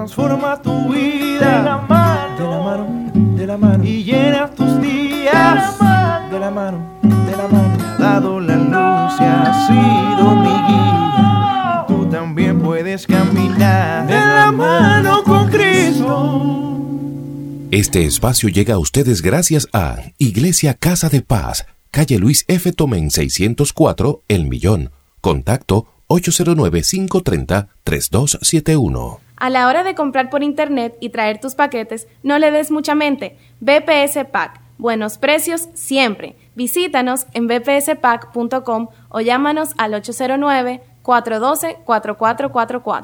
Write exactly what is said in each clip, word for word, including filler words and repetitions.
transforma tu vida de la mano, de la mano, de la mano, y llena tus días de la mano, de la mano. Me ha dado la luz y ha sido mi guía. Tú también puedes caminar de la mano con Cristo. Este espacio llega a ustedes gracias a Iglesia Casa de Paz, calle Luis F. Tomén seiscientos cuatro, El Millón. Contacto ocho cero nueve, cinco tres cero, tres dos siete uno. A la hora de comprar por internet y traer tus paquetes, no le des mucha mente. B P S Pack. Buenos precios siempre. Visítanos en b p s pack punto com o llámanos al ocho cero nueve, cuatro uno dos, cuatro cuatro cuatro cuatro.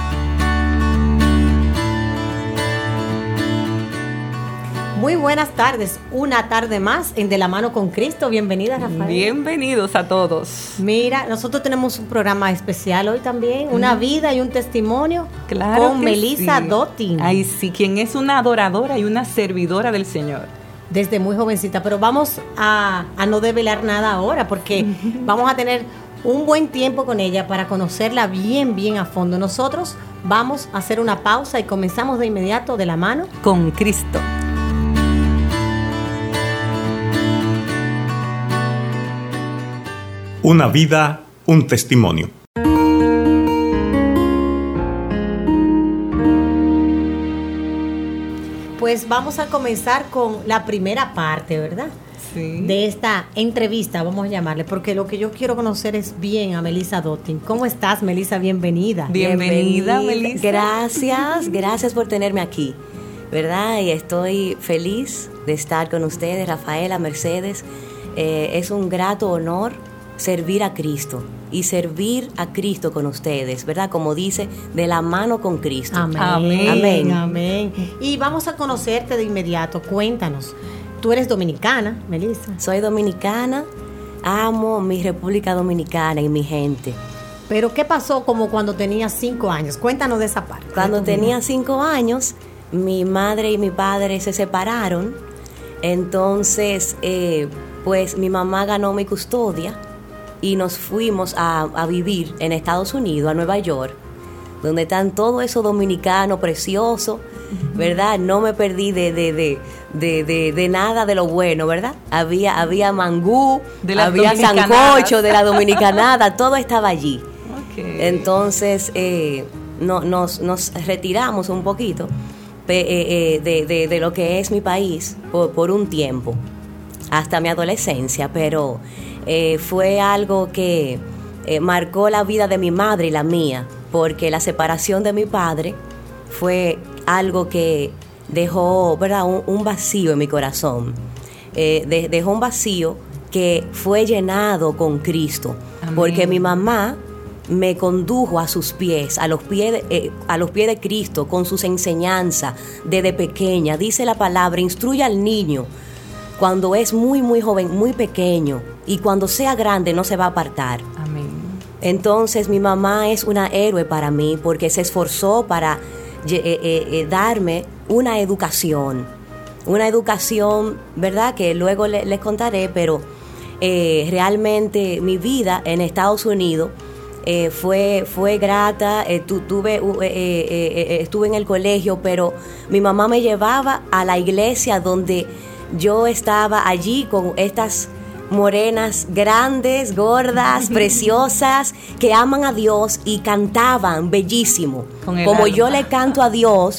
Muy buenas tardes, una tarde más en De la Mano con Cristo. Bienvenida, Rafael. Bienvenidos a todos. Mira, nosotros tenemos un programa especial hoy también, una mm. vida y un testimonio claro con Melissa sí. Dottin. Ay, sí, quien es una adoradora y una servidora del Señor. Desde muy jovencita, pero vamos a, a no develar nada ahora porque vamos a tener un buen tiempo con ella para conocerla bien, bien a fondo. Nosotros vamos a hacer una pausa y comenzamos de inmediato De la Mano con Cristo. Una vida, un testimonio. Pues vamos a comenzar con la primera parte, ¿verdad? Sí. De esta entrevista, vamos a llamarle, porque lo que yo quiero conocer es bien a Melissa Dottin. ¿Cómo estás, Melissa? Bienvenida. Bienvenida, Melissa. Gracias, gracias por tenerme aquí, ¿verdad? Y estoy feliz de estar con ustedes, Rafaela, Mercedes. Eh, es un grato honor servir a Cristo y servir a Cristo con ustedes, ¿verdad? Como dice, de la mano con Cristo. Amén. Amén. Amén. Amén. Y vamos a conocerte de inmediato. Cuéntanos. Tú eres dominicana, Melissa. Soy dominicana. Amo mi República Dominicana y mi gente. Pero ¿qué pasó como cuando tenías cinco años? Cuéntanos de esa parte. Cuando tenía cinco años, mi madre y mi padre se separaron. Entonces, eh, pues mi mamá ganó mi custodia y nos fuimos a, a vivir en Estados Unidos, a Nueva York, donde están todo eso dominicano precioso, ¿verdad? No me perdí de, de, de, de, de, de nada de lo bueno, ¿verdad? Había, había mangú, había sancocho de la dominicanada, todo estaba allí. Okay. Entonces, eh, no, nos, nos retiramos un poquito de, eh, de, de, de lo que es mi país por, por un tiempo, hasta mi adolescencia, pero eh, fue algo que eh, marcó la vida de mi madre y la mía, porque la separación de mi padre fue algo que dejó, ¿verdad?, un, un vacío en mi corazón. Eh, de, dejó un vacío que fue llenado con Cristo. Amén. Porque mi mamá me condujo a sus pies, a los pies de, eh, a los pies de Cristo, con sus enseñanzas desde pequeña. Dice la palabra, instruye al niño cuando es muy, muy joven, muy pequeño, y cuando sea grande no se va a apartar. Amén. Entonces mi mamá es una héroe para mí porque se esforzó para eh, eh, eh, darme una educación, una educación, ¿verdad?, que luego le, les contaré, pero eh, realmente mi vida en Estados Unidos eh, fue, fue grata. eh, tu, tuve, eh, eh, eh, estuve en el colegio, pero mi mamá me llevaba a la iglesia donde yo estaba allí con estas morenas grandes, gordas, preciosas, que aman a Dios y cantaban bellísimo. Como alma. Yo le canto a Dios,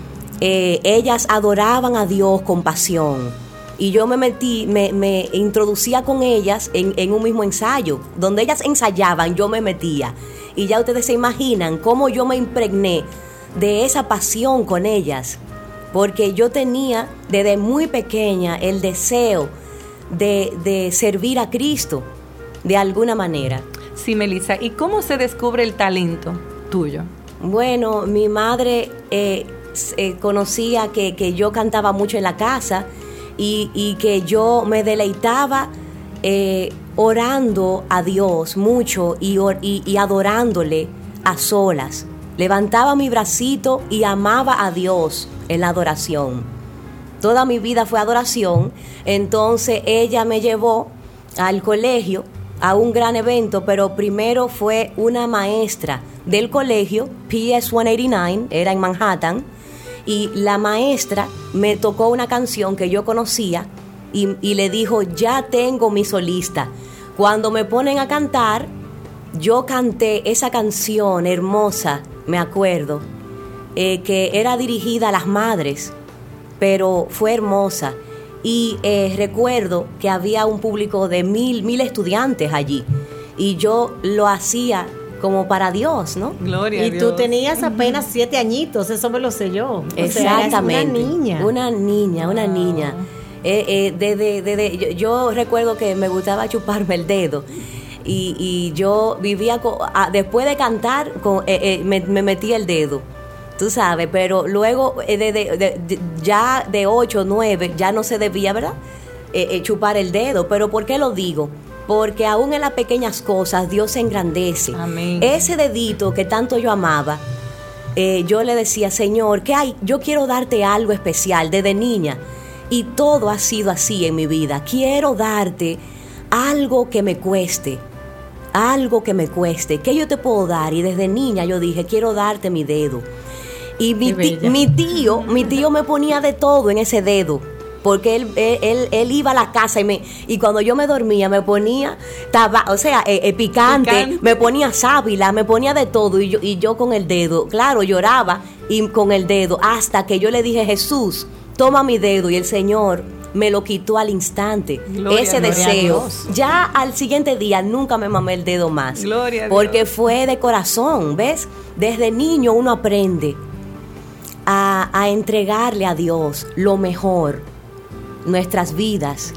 eh, ellas adoraban a Dios con pasión. Y yo me metí, me, me introducía con ellas en, en un mismo ensayo. Donde ellas ensayaban, yo me metía. Y ya ustedes se imaginan cómo yo me impregné de esa pasión con ellas. Porque yo tenía desde muy pequeña el deseo de, de servir a Cristo de alguna manera. Sí, Melissa, ¿y cómo se descubre el talento tuyo? Bueno, mi madre eh, eh, conocía que, que yo cantaba mucho en la casa y, y que yo me deleitaba eh, orando a Dios mucho y, y, y adorándole a solas. Levantaba mi bracito y amaba a Dios en la adoración. Toda mi vida fue adoración. Entonces ella me llevó al colegio a un gran evento, pero primero fue una maestra del colegio, P S ciento ochenta y nueve, era en Manhattan, y la maestra me tocó una canción que yo conocía y, y le dijo, ya tengo mi solista. Cuando me ponen a cantar, yo canté esa canción hermosa, me acuerdo, eh, que era dirigida a las madres, pero fue hermosa. Y eh, recuerdo que había un público de mil, mil estudiantes allí, y yo lo hacía como para Dios, ¿no? Gloria y a Dios. tú tenías apenas siete añitos, eso me lo sé yo. Exactamente. O sea, eras una niña. Una niña, una Wow. niña. Eh, eh, de, de, de, de, yo, yo recuerdo que me gustaba chuparme el dedo. Y, y yo vivía, con, a, después de cantar, con, eh, eh, me, me metía el dedo. Tú sabes, pero luego eh, de, de, de, de, ya de ocho, nueve, ya no se debía, ¿verdad? Eh, eh, chupar el dedo. ¿Pero por qué lo digo? Porque aún en las pequeñas cosas Dios se engrandece. Amén. Ese dedito que tanto yo amaba, eh, yo le decía, Señor, ¿qué hay? Yo quiero darte algo especial desde niña. Y todo ha sido así en mi vida. Quiero darte algo que me cueste. Algo que me cueste. ¿Qué yo te puedo dar? Y desde niña yo dije, quiero darte mi dedo. Y mi, ti, mi tío, mi tío me ponía de todo en ese dedo, porque él, él, él, él iba a la casa y me y cuando yo me dormía me ponía taba, o sea, eh, eh, picante, picante, me ponía sábila, me ponía de todo y yo, y yo con el dedo, claro, lloraba y con el dedo, hasta que yo le dije, Jesús, toma mi dedo, y el Señor me lo quitó al instante. Gloria, ese deseo. Ya al siguiente día nunca me mamé el dedo más. Gloria porque fue de corazón, ¿ves? Desde niño uno aprende A, a entregarle a Dios lo mejor, nuestras vidas.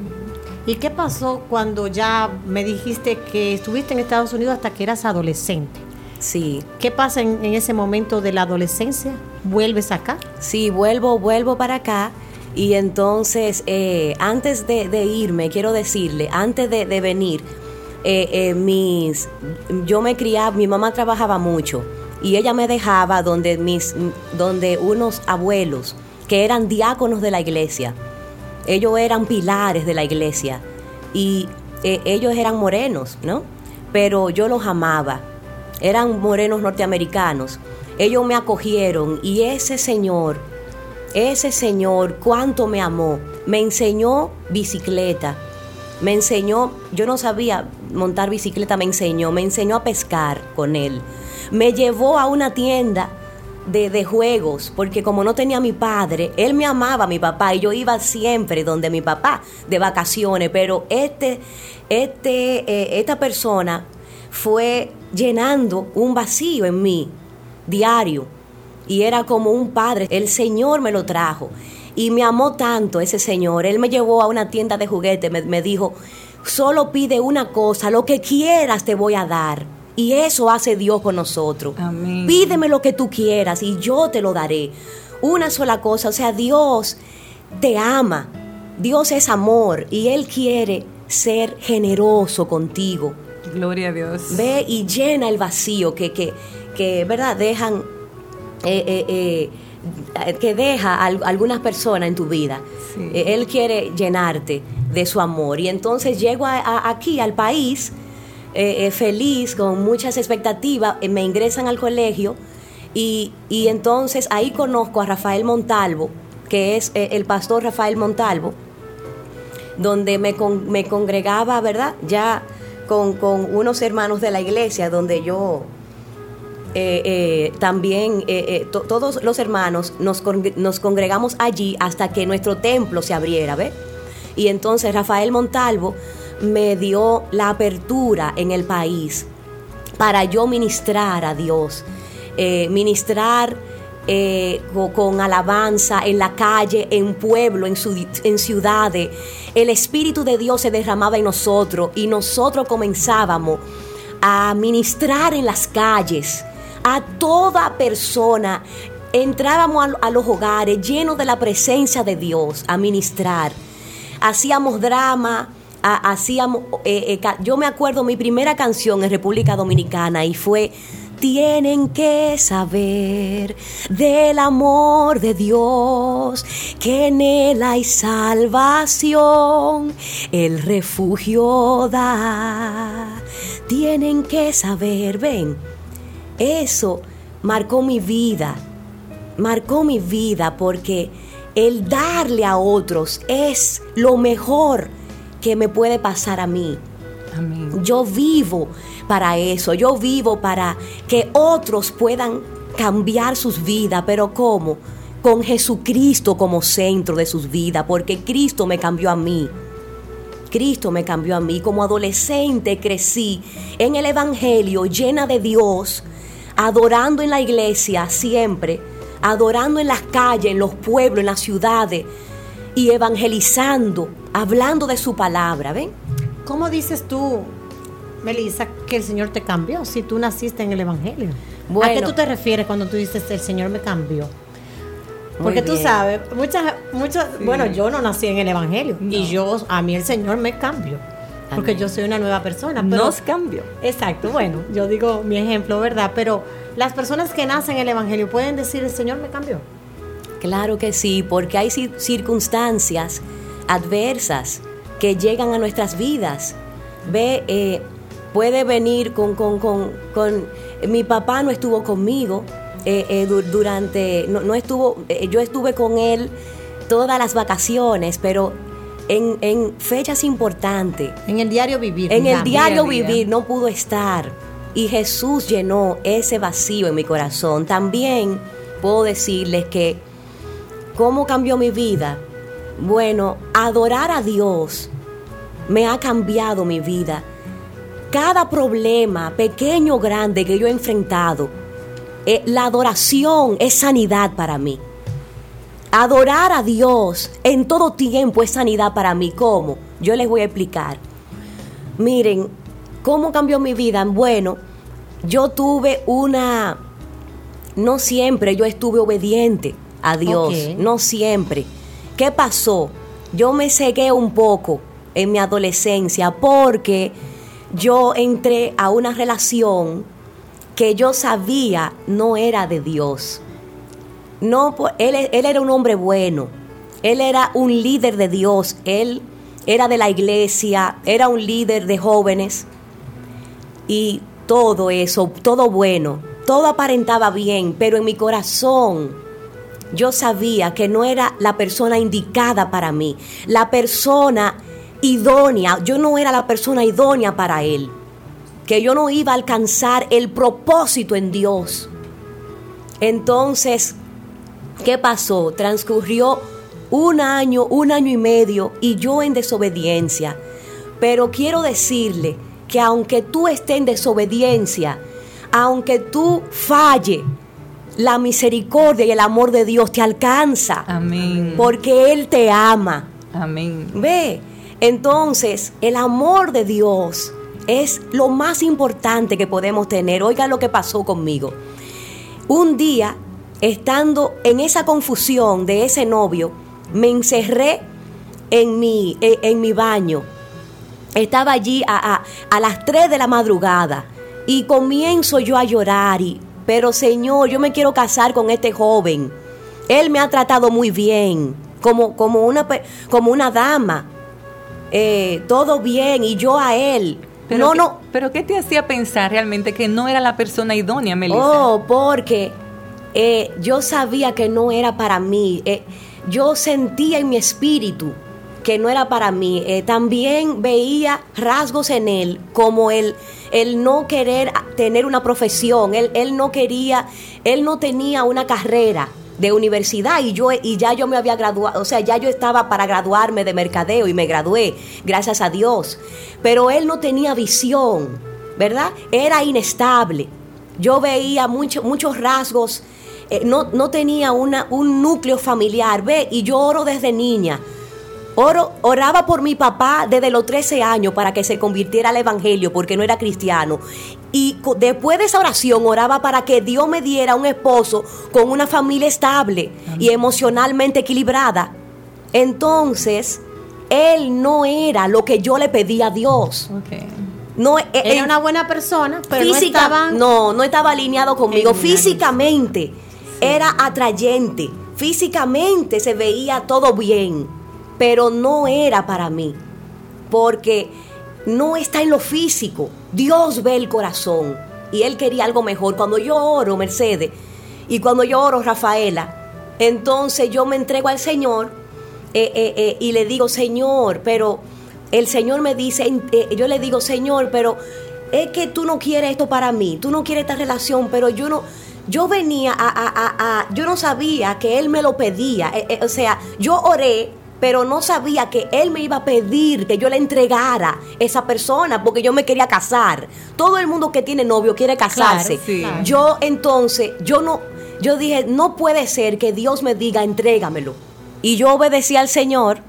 ¿Y qué pasó cuando ya me dijiste que estuviste en Estados Unidos hasta que eras adolescente? Sí. ¿Qué pasa en, en ese momento de la adolescencia? ¿Vuelves acá? Sí, vuelvo, vuelvo para acá. Y entonces, eh, antes de, de irme, quiero decirle, antes de, de venir, eh, eh, mis, yo me criaba, mi mamá trabajaba mucho. Y ella me dejaba donde mis donde unos abuelos que eran diáconos de la iglesia. Ellos eran pilares de la iglesia y eh, ellos eran morenos, ¿no? Pero yo los amaba. Eran morenos norteamericanos. Ellos me acogieron y ese señor, ese señor cuánto me amó. Me enseñó bicicleta. Me enseñó, yo no sabía montar bicicleta, me enseñó, me enseñó a pescar con él. Me llevó a una tienda de, de juegos, porque como no tenía a mi padre, él me amaba a mi papá y yo iba siempre donde mi papá de vacaciones, pero este, este, eh, esta persona fue llenando un vacío en mí diario y era como un padre. El Señor me lo trajo y me amó tanto ese Señor. Él me llevó a una tienda de juguetes, me, me dijo, solo pide una cosa, lo que quieras te voy a dar. Y eso hace Dios con nosotros. Amén. Pídeme lo que tú quieras y yo te lo daré. Una sola cosa, o sea, Dios te ama. Dios es amor y Él quiere ser generoso contigo. Gloria a Dios. Ve y llena el vacío que, que, que ¿verdad? Dejan, eh, eh, eh, que deja a algunas personas en tu vida. Sí. Eh, Él quiere llenarte de su amor. Y entonces llego a, a, aquí al país, Eh, eh, feliz, con muchas expectativas, eh, me ingresan al colegio y, y entonces ahí conozco a Rafael Montalvo, que es eh, el pastor Rafael Montalvo, donde me, con, me congregaba, ¿verdad? Ya con, con unos hermanos de la iglesia, donde yo eh, eh, también, eh, eh, to, todos los hermanos nos, con, nos congregamos allí hasta que nuestro templo se abriera, ¿ves? Y entonces Rafael Montalvo me dio la apertura en el país para yo ministrar a Dios, eh, ministrar eh, con, con alabanza en la calle, en pueblo, en, su, en ciudades. El Espíritu de Dios se derramaba en nosotros y nosotros comenzábamos a ministrar en las calles a toda persona. Entrábamos a, a los hogares llenos de la presencia de Dios a ministrar. Hacíamos drama. Hacíamos, eh, eh, yo me acuerdo mi primera canción en República Dominicana y fue tienen que saber del amor de Dios, que en Él hay salvación, el refugio da. Tienen que saber, ven, eso marcó mi vida, marcó mi vida porque el darle a otros es lo mejor que me puede pasar a mí. Amén. Yo vivo para eso, yo vivo para que otros puedan cambiar sus vidas, pero ¿cómo? Con Jesucristo como centro de sus vidas, porque Cristo me cambió a mí. Cristo me cambió a mí. Como adolescente crecí en el Evangelio, llena de Dios, adorando en la iglesia siempre, adorando en las calles, en los pueblos, en las ciudades y evangelizando, hablando de su palabra, ¿ven? ¿Cómo dices tú, Melissa, que el Señor te cambió si tú naciste en el Evangelio? Bueno, ¿a qué tú te refieres cuando tú dices el Señor me cambió? Porque tú bien. sabes, muchas, muchas, Sí. bueno, yo no nací en el Evangelio No. y yo, a mí el Señor me cambió, porque Amén. yo soy una nueva persona. Pero, Nos cambió. exacto, bueno, yo digo mi ejemplo, ¿verdad? Pero las personas que nacen en el Evangelio pueden decir el Señor me cambió. Claro que sí, porque hay cir- circunstancias adversas que llegan a nuestras vidas. Ve, eh, puede venir con, con, con, con mi papá no estuvo conmigo eh, eh, du- durante, no, no estuvo, eh, yo estuve con él todas las vacaciones, pero en, en fechas importantes, En el diario vivir. en el digamos. diario día a día. vivir no pudo estar. Y Jesús llenó ese vacío en mi corazón. También puedo decirles que ¿cómo cambió mi vida? Bueno, adorar a Dios me ha cambiado mi vida. Cada problema, pequeño o grande, que yo he enfrentado, eh, la adoración es sanidad para mí. Adorar a Dios en todo tiempo es sanidad para mí. ¿Cómo? Yo les voy a explicar. Miren, ¿cómo cambió mi vida? Bueno, yo tuve una... No siempre yo estuve obediente a Dios, Ok. no siempre. ¿Qué pasó? Yo me cegué un poco en mi adolescencia porque yo entré a una relación que yo sabía no era de Dios. No, por- él, él era un hombre bueno, él era un líder de Dios, él era de la iglesia, era un líder de jóvenes y todo eso, todo bueno, todo aparentaba bien, pero en mi corazón yo sabía que no era la persona indicada para mí, la persona idónea, yo no era la persona idónea para él, que yo no iba a alcanzar el propósito en Dios. Entonces, ¿qué pasó? Transcurrió un año, un año y medio y yo en desobediencia. Pero quiero decirle que aunque tú estés en desobediencia, aunque tú falle, la misericordia y el amor de Dios te alcanza. Amén. Porque Él te ama. Amén. Ve, entonces el amor de Dios es lo más importante que podemos tener. Oiga lo que pasó conmigo. Un día, estando en esa confusión de ese novio, me encerré en mi, en, en mi baño. Estaba allí a, a, a las tres de la madrugada y comienzo yo a llorar. Y, pero Señor, yo me quiero casar con este joven. Él me ha tratado muy bien, como, como, una, como una dama. Eh, todo bien, y yo a él. Pero no, ¿qué, no. pero ¿qué te hacía pensar realmente que no era la persona idónea, Melissa? Oh, porque eh, yo sabía que no era para mí. Eh, yo sentía en mi espíritu que no era para mí. Eh, también veía rasgos en él, como el, el no querer tener una profesión. Él, él no quería, él no tenía una carrera de universidad y yo y ya yo me había graduado, o sea, ya yo estaba para graduarme de mercadeo y me gradué, gracias a Dios. Pero él no tenía visión, ¿verdad? Era inestable. Yo veía mucho, muchos rasgos, eh, no, no tenía una, un núcleo familiar, ve, y yo oro desde niña. Oro, oraba por mi papá desde los trece años para que se convirtiera al evangelio porque no era cristiano. Y co- después de esa oración oraba para que Dios me diera un esposo con una familia estable y emocionalmente equilibrada. Entonces, él no era lo que yo le pedía a Dios. Ok. no, eh, Era eh, una buena persona, pero física, no estaba... no, no estaba alineado conmigo. en una Físicamente era atrayente. Físicamente se veía todo bien, pero no era para mí. Porque no está en lo físico. Dios ve el corazón. Y Él quería algo mejor. Cuando yo oro, Mercedes, y cuando yo oro, Rafaela, entonces yo me entrego al Señor eh, eh, eh, y le digo, Señor, pero el Señor me dice, eh, yo le digo, Señor, pero es que tú no quieres esto para mí, tú no quieres esta relación, pero yo no, yo venía a, a, a, a yo no sabía que Él me lo pedía, eh, eh, o sea, yo oré, pero no sabía que Él me iba a pedir que yo le entregara esa persona, porque yo me quería casar. Todo el mundo que tiene novio quiere casarse. Claro, sí. Claro. Yo entonces, yo no, yo dije, no puede ser que Dios me diga, entrégamelo. Y yo obedecí al Señor.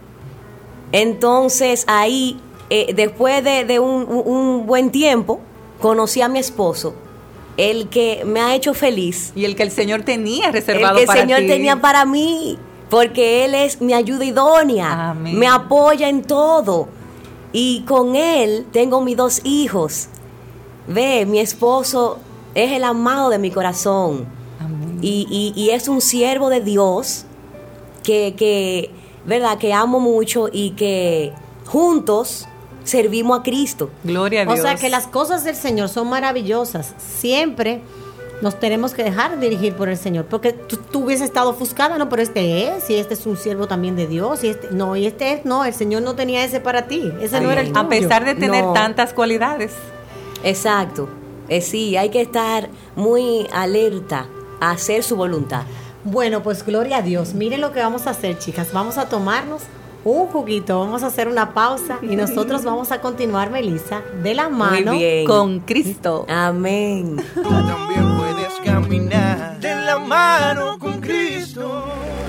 Entonces ahí, eh, después de, de un, un, un buen tiempo, conocí a mi esposo, el que me ha hecho feliz. Y el que el Señor tenía El reservado que el para Señor ti. tenía para mí, porque Él es mi ayuda idónea, Amén. me apoya en todo. Y con Él tengo mis dos hijos. Ve, mi esposo es el amado de mi corazón. Amén. Y, y, y es un siervo de Dios que, que, verdad, que amo mucho y que juntos servimos a Cristo. Gloria a O Dios. sea que las cosas del Señor son maravillosas. Siempre nos tenemos que dejar dirigir por el Señor, porque tú, tú hubieses estado ofuscada, no, pero este es, y este es un siervo también de Dios, y este, no, y este es, no, el Señor no tenía ese para ti, ese no era el tuyo. A pesar de tener No. tantas cualidades. Exacto. Eh, sí, hay que estar muy alerta a hacer su voluntad. Bueno, pues gloria a Dios. Miren lo que vamos a hacer, chicas. Vamos a tomarnos un juguito, vamos a hacer una pausa y nosotros vamos a continuar, Melissa, de la mano. Muy bien. Con Cristo. Amén. También puedes caminar de la mano con Cristo.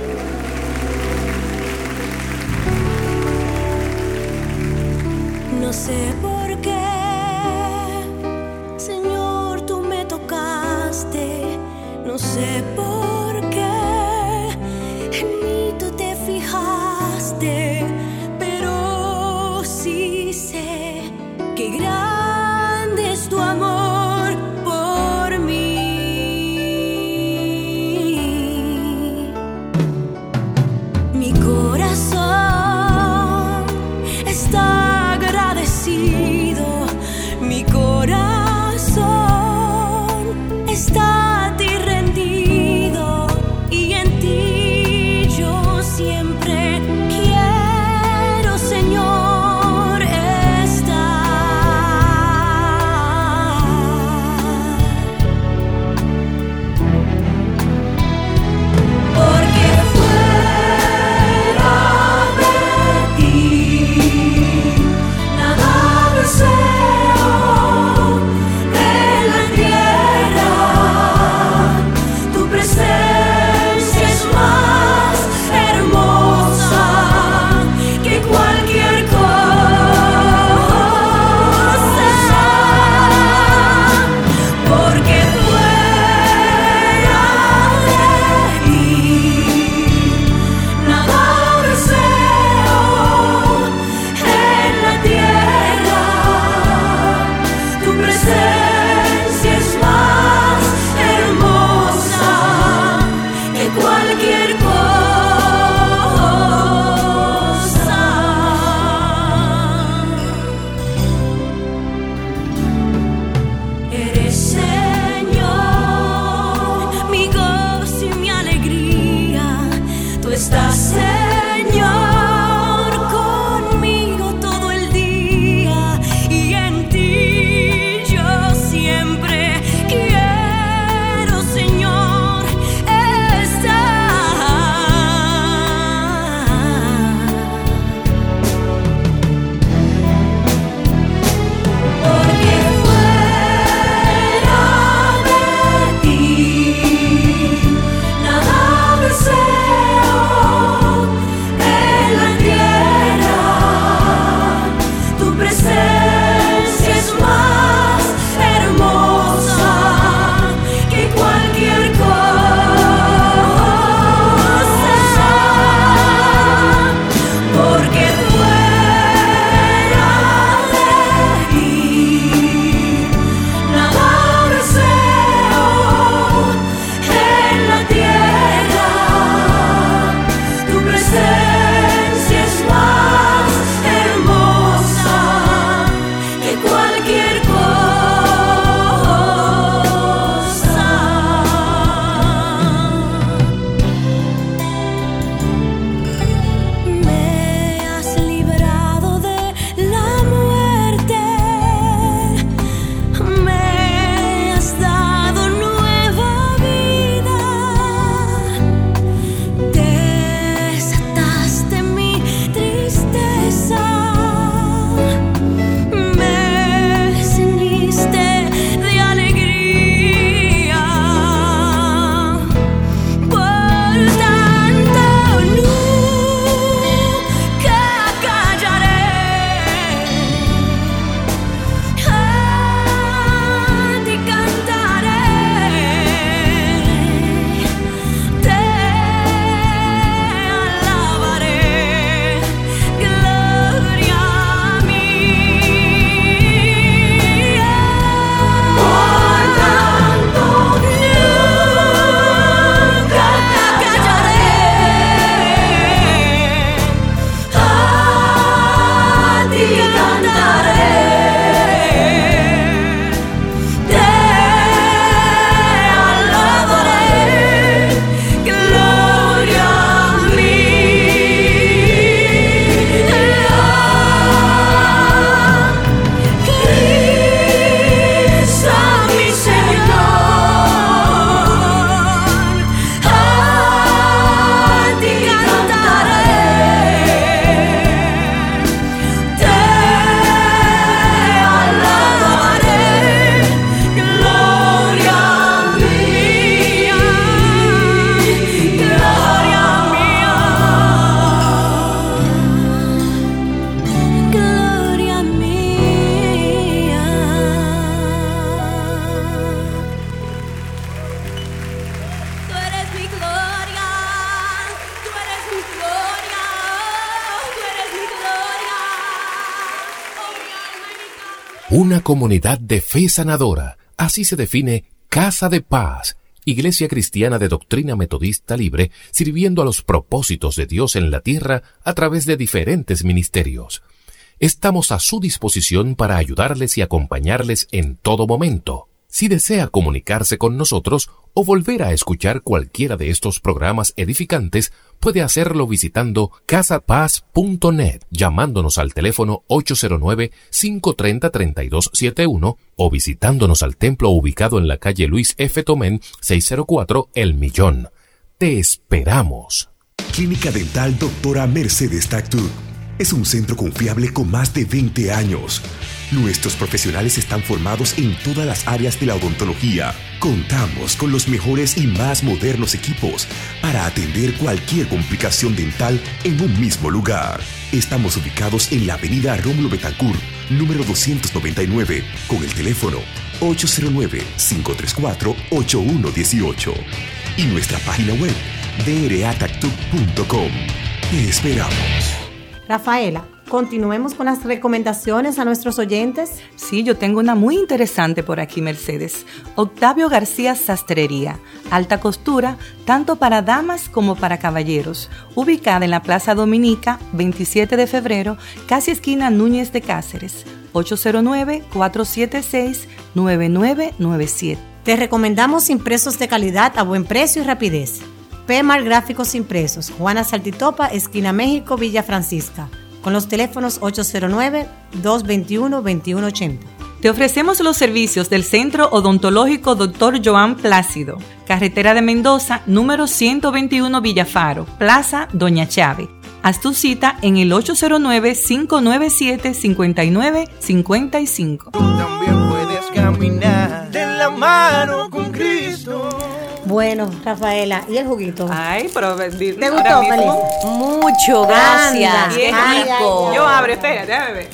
No sé por qué, Señor, tú me tocaste. No sé por qué en mí tú te fijaste, pero sí sé que grande es tu amor por mí. Mi corazón está agradecido, mi corazón está a ti rendido, y en ti yo siempre quiero, Señor, estar. Una comunidad de fe sanadora. Así se define Casa de Paz, Iglesia Cristiana de Doctrina Metodista Libre, sirviendo a los propósitos de Dios en la tierra a través de diferentes ministerios. Estamos a su disposición para ayudarles y acompañarles en todo momento. Si desea comunicarse con nosotros o volver a escuchar cualquiera de estos programas edificantes, puede hacerlo visitando casa paz punto net, llamándonos al teléfono ocho cero nueve, cinco tres cero, tres dos siete uno o visitándonos al templo ubicado en la calle Luis F. Tomén, seiscientos cuatro, El Millón. Te esperamos. Clínica Dental Doctora Mercedes Tactu es un centro confiable con más de veinte años. Nuestros profesionales están formados en todas las áreas de la odontología. Contamos con los mejores y más modernos equipos para atender cualquier complicación dental en un mismo lugar. Estamos ubicados en la avenida Rómulo Betancourt, número doscientos noventa y nueve, con el teléfono ocho cero nueve, cinco tres cuatro, ocho uno uno ocho y nuestra página web d r a tactuc punto com. Te esperamos. Rafaela, continuemos con las recomendaciones a nuestros oyentes. Sí, yo tengo una muy interesante por aquí, Mercedes. Octavio García Sastrería, alta costura, tanto para damas como para caballeros. Ubicada en la Plaza Dominica, veintisiete de febrero, casi esquina Núñez de Cáceres. ocho cero nueve, cuatro siete seis, nueve nueve nueve siete. Te recomendamos impresos de calidad a buen precio y rapidez. P-Mar Gráficos Impresos, Juana Saltitopa, esquina México, Villa Francisca, con los teléfonos ocho cero nueve, dos dos uno, dos uno ocho cero. Te ofrecemos los servicios del Centro Odontológico doctor Joan Plácido, carretera de Mendoza, número ciento veintiuno Villafaro, Plaza Doña Chávez. Haz tu cita en el ocho cero nueve, cinco nueve siete, cinco nueve cinco cinco. Tú también puedes caminar de la mano con Cristo. Bueno, Rafaela, ¿y el juguito? Ay, pero ¿te gustó, Feliz? Mucho, gracias. Anda. Qué Ay, rico. ay, ay. Yo abre, espérate, déjame ver.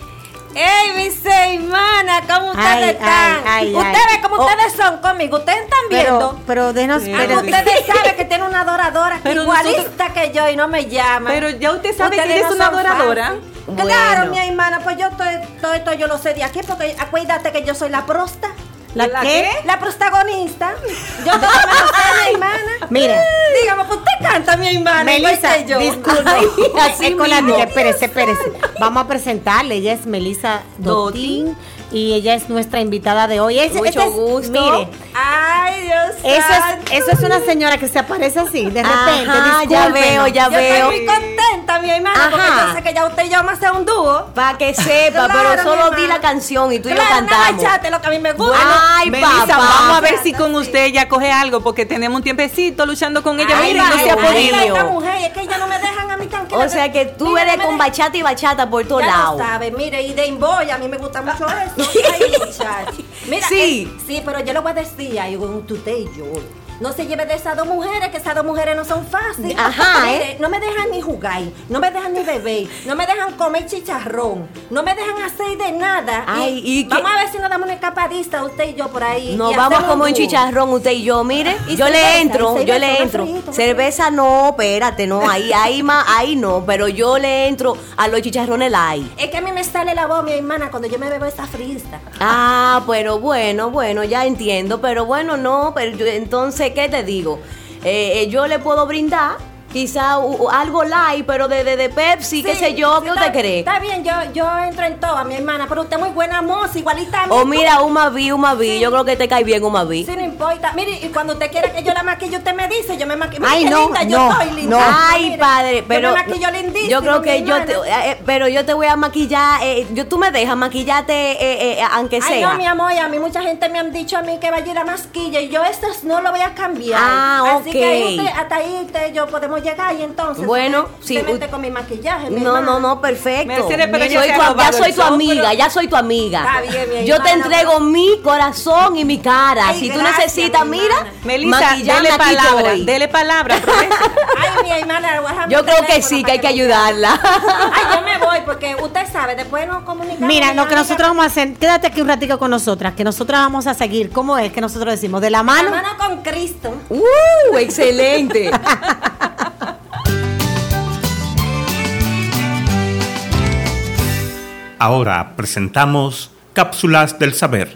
¡Ey, mis hermanas! ¿Cómo ustedes Ay, están? ay, ay, ustedes, ay. como Oh. ustedes son conmigo, ustedes están viendo. Pero, pero denos, Sí. pero- Ustedes saben que tiene una adoradora Pero igualista que yo y no me llama. Pero ya usted sabe Ustedes que ella es no una son adoradora. fácil. Claro, Bueno. mi hermana, pues yo estoy, estoy, estoy- yo lo sé de aquí, porque acuérdate que yo soy la prosta. ¿La qué? La protagonista. Yo todo me lo sé, mi hermana. Mira. Dígame, pues usted canta, mi hermana. Melissa, igual que yo. disculpe. Así Es con la mismo. niña, espérese, espérese. Vamos a presentarle. Ella es Melissa Dotín y ella es nuestra invitada de hoy. Es- Mucho esta es- gusto. Mire, Ay, Dios eso santo. es, eso es una señora que se aparece así, de repente. Ajá, ya discúlpenos. veo, ya Yo veo. estoy muy contenta, mi hermana, porque Ajá. yo sé que ya usted y yo vamos a hacer un dúo. Para que sepa, Claro, pero solo mi di hermana. la canción y tú y yo Claro, una cantamos. bachata es lo que a mí me gusta. Ay, Melissa, papá. vamos a ver si con usted ya coge algo, porque tenemos un tiempecito luchando con ella. Ay, Mire, no se ha Dios podido. mío. Esta mujer, es que ellas no me dejan a mí tranquila. O sea que tú Mira, eres me con dejan- bachata y bachata por todos Ya lados. lo sabes, mire, y de Imboy, a mí me gusta mucho eso. Ay, muchacho. Mira, Sí. eh, sí, pero yo lo voy a decir, ahí con usted y yo. No se lleve de esas dos mujeres, que esas dos mujeres no son fáciles. Ajá, Mire, ¿eh? no me dejan ni jugar, no me dejan ni beber, no me dejan comer chicharrón, no me dejan hacer de nada. Ay, ¿y qué? vamos a ver si nos damos una escapadita, usted y yo por ahí. Nos y vamos hacemos como en un dúo. chicharrón, usted y yo, mire, Y yo cerveza, le entro, y yo cerveza, le un entro. frito, un Cerveza no, espérate, no, ahí, ahí, ma, ahí no, pero yo le entro a los chicharrones light. Es que a mí me sale la voz, mi hermana, cuando yo me bebo esa frista. Ah, pero bueno, bueno, ya entiendo, pero bueno, no, pero yo, entonces, ¿qué te digo? Eh, eh, yo le puedo brindar quizá u- u- algo light, pero de, de, de Pepsi, qué Sí, sé yo, sí, ¿qué está- usted cree? Está bien, yo, yo entro en todo, mi hermana, pero usted es muy buena moza, igualita a mí. O mira, una vi, una vi, Sí. yo creo que te cae bien una vi. Sí, no importa. Mire, y cuando usted quiera que yo la maquille, usted me dice, yo me maquillo. Ay, Mire, qué no, linda, no, yo soy linda. no. Ay, Mire, padre, pero yo me maquillo lindísimo, yo creo que mi yo te, hermana. eh, pero yo te voy a maquillar, eh, yo tú me dejas maquillarte eh, eh, aunque Ay, sea. no, mi amor, a mí mucha gente me han dicho a mí que vaya a ir a masquilla y yo esto no lo voy a cambiar. Ah, Así ok. que ahí usted- hasta ahí usted, yo podemos llegar y entonces Bueno, usted sí, se mete u- con mi maquillaje, mi No, hermana. no, no, perfecto. Mercedes, pero Soy ella se ha tu- ya robado soy el tu show, amiga, pero- ya soy tu amiga. Está bien, mi Yo te hermana, entrego pero- mi corazón y mi cara. Ay, si tú gracias, necesitas, mi mira, hermana. Melissa, maquillarme dele aquí palabra, estoy. dele palabra, promesa. Ay, mi hermana, déjame Yo el creo que teléfono sí, que para hay que me ayudarla. Ay, yo me voy porque usted sabe, después nos comunicamos. Mira, mi lo que amiga. nosotros vamos a hacer, quédate aquí un ratico con nosotras, que nosotras vamos a seguir. ¿Cómo es que nosotros decimos? ¿De la La mano? mano con Cristo. ¡Uh! Excelente. Ahora presentamos Cápsulas del Saber.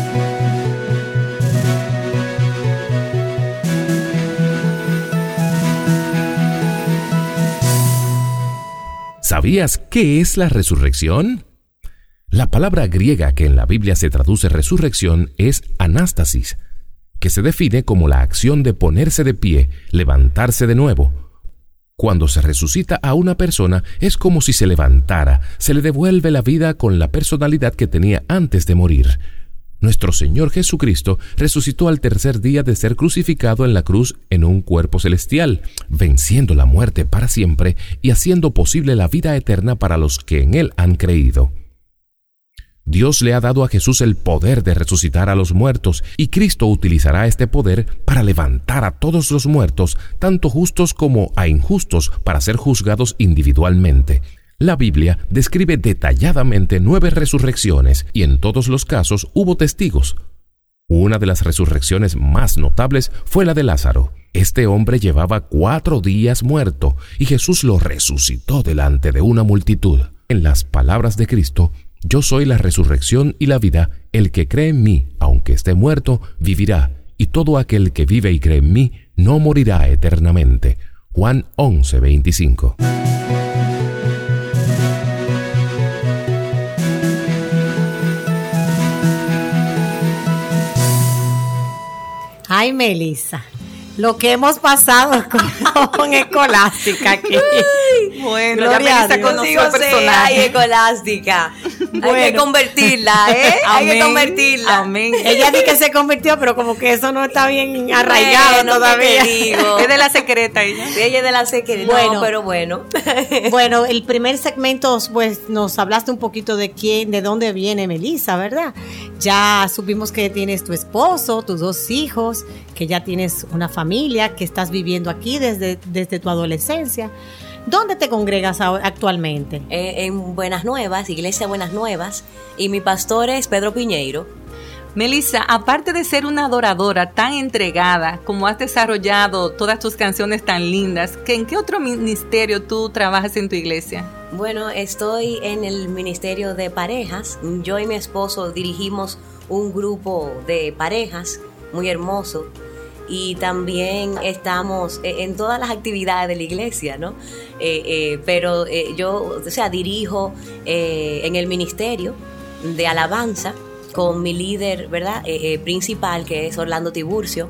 ¿Sabías qué es la resurrección? La palabra griega que en la Biblia se traduce resurrección es anástasis, que se define como la acción de ponerse de pie, levantarse de nuevo. Cuando se resucita a una persona es como si se levantara, se le devuelve la vida con la personalidad que tenía antes de morir. Nuestro Señor Jesucristo resucitó al tercer día de ser crucificado en la cruz en un cuerpo celestial, venciendo la muerte para siempre y haciendo posible la vida eterna para los que en Él han creído. Dios le ha dado a Jesús el poder de resucitar a los muertos y Cristo utilizará este poder para levantar a todos los muertos, tanto justos como a injustos, para ser juzgados individualmente. La Biblia describe detalladamente nueve resurrecciones y en todos los casos hubo testigos. Una de las resurrecciones más notables fue la de Lázaro. Este hombre llevaba cuatro días muerto y Jesús lo resucitó delante de una multitud. En las palabras de Cristo, yo soy la resurrección y la vida, el que cree en mí, aunque esté muerto, vivirá, y todo aquel que vive y cree en mí no morirá eternamente. Juan once, veinticinco. Ay, Melissa, lo que hemos pasado con, con Escolástica aquí. Bueno, Gloria ya Melissa conoció el personaje. Ay, Escolástica. Bueno. Hay que convertirla, ¿eh? Hay Amén, que convertirla. Amén. Ella dice que se convirtió, pero como que eso no está bien arraigado Bueno, todavía. ¿qué te digo? Es de la secreta ella. Ella es de la secreta. Bueno. No, pero bueno. Bueno, el primer segmento, pues nos hablaste un poquito de quién, de dónde viene Melissa, ¿verdad? Ya supimos que tienes tu esposo, tus dos hijos, que ya tienes una familia, que estás viviendo aquí desde, desde tu adolescencia. ¿Dónde te congregas ahora, actualmente? Eh, en Buenas Nuevas, Iglesia Buenas Nuevas, y mi pastor es Pedro Piñeiro. Melissa, aparte de ser una adoradora tan entregada, como has desarrollado todas tus canciones tan lindas, ¿en qué otro ministerio tú trabajas en tu iglesia? Bueno, estoy en el Ministerio de Parejas. Yo y mi esposo dirigimos un grupo de parejas muy hermoso. Y también estamos en todas las actividades de la iglesia, ¿no? Eh, eh, pero eh, yo, o sea, dirijo eh, en el ministerio de alabanza con mi líder, ¿verdad? Eh, eh, principal, que es Orlando Tiburcio.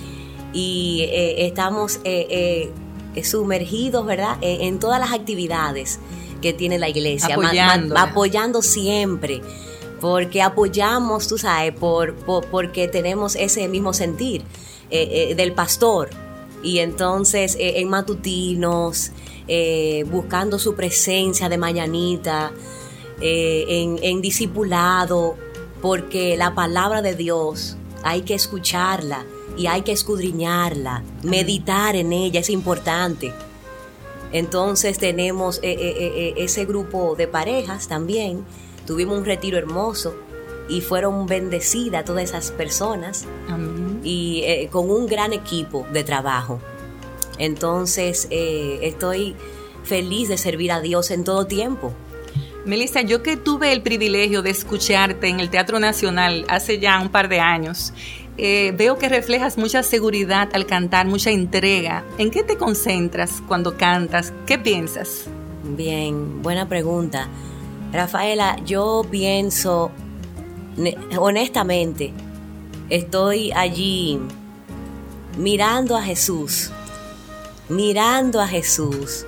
Y eh, estamos eh, eh, sumergidos, ¿verdad? En, en todas las actividades que tiene la iglesia. Apoyando. Ma, ma, apoyando siempre. Porque apoyamos, tú sabes, por, por, porque tenemos ese mismo sentir. Eh, eh, del pastor, y entonces eh, en matutinos, eh, buscando su presencia de mañanita, eh, en, en discipulado, porque la palabra de Dios hay que escucharla y hay que escudriñarla, meditar en ella, es importante. Entonces tenemos eh, eh, eh, ese grupo de parejas también. Tuvimos un retiro hermoso y fueron bendecidas todas esas personas. Amén. Y eh, con un gran equipo de trabajo. Entonces eh, estoy feliz de servir a Dios en todo tiempo. Melissa, yo que tuve el privilegio de escucharte en el Teatro Nacional hace ya un par de años, eh, veo que reflejas mucha seguridad al cantar, mucha entrega. ¿En qué te concentras cuando cantas? ¿Qué piensas? Bien, buena pregunta. Rafaela, yo pienso, honestamente, estoy allí mirando a Jesús, mirando a Jesús.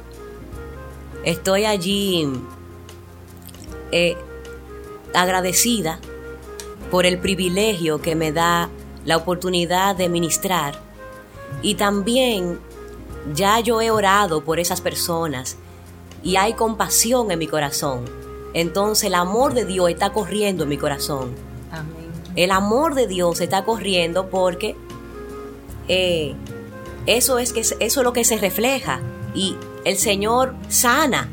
Estoy allí eh, agradecida por el privilegio que me da la oportunidad de ministrar. Y también ya yo he orado por esas personas y hay compasión en mi corazón. Entonces el amor de Dios está corriendo en mi corazón. Amén. El amor de Dios está corriendo porque eh, eso es que eso es lo que se refleja y el Señor sana.